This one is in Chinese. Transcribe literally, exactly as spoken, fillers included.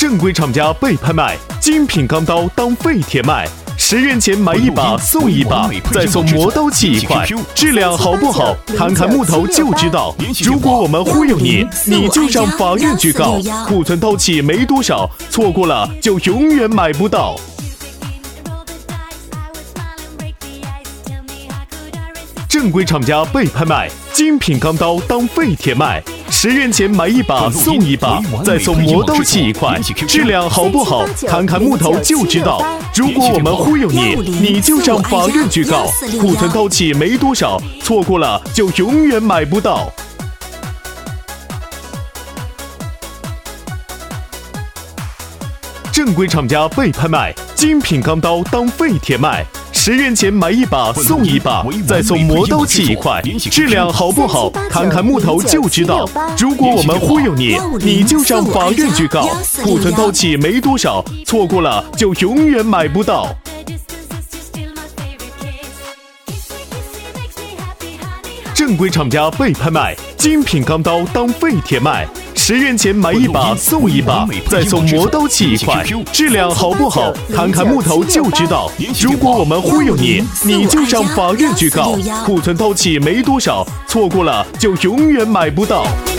正规厂家被拍卖，精品钢刀当废铁卖。十元钱买一把送一把，再送磨刀器一块，质量好不好？看看木头就知道。如果我们忽悠你，你就上法院去告。库存刀器没多少，错过了就永远买不到。正规厂家被拍卖，精品钢刀当废铁卖。十元钱买一把送一把，再送磨刀器一块，质量好不好？看看木头就知道。如果我们忽悠你，你就上法院去告。库存刀器没多少，错过了就永远买不到。正规厂家被拍卖，精品钢刀当废铁卖。十元钱买一把送一把，再送磨刀器一块，质量好不好？看看木头就知道。如果我们忽悠你，你就上法院去告。库存刀器没多少，错过了就永远买不到。正规厂家被拍卖，精品钢刀当废铁卖。十元钱买一把送一把，再送磨刀器一块，质量好不好？看看木头就知道。如果我们忽悠你，你就上法院去告。库存刀器没多少，错过了就永远买不到。